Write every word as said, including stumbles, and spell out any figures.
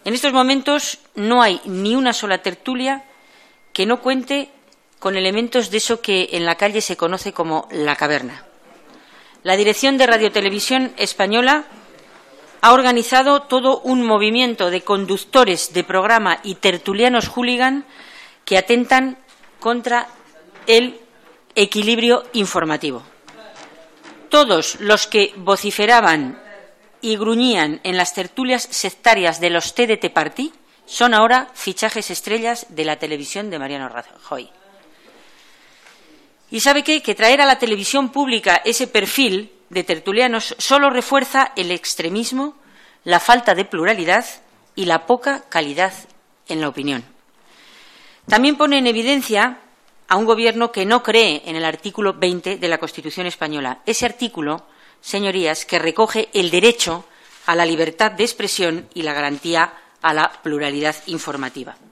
En estos momentos no hay ni una sola tertulia que no cuente con elementos de eso que en la calle se conoce como la caverna. La Dirección de Radiotelevisión Española ha organizado todo un movimiento de conductores de programa y tertulianos hooligan que atentan contra el equilibrio informativo. Todos los que vociferaban y gruñían en las tertulias sectarias de los T D T Party son ahora fichajes estrellas de la televisión de Mariano Rajoy. ¿Y sabe qué? Que traer a la televisión pública ese perfil de tertulianos solo refuerza el extremismo, la falta de pluralidad y la poca calidad en la opinión. También pone en evidencia a un gobierno que no cree en el artículo veinte de la Constitución española. Ese artículo, señorías, que recoge el derecho a la libertad de expresión y la garantía a la pluralidad informativa.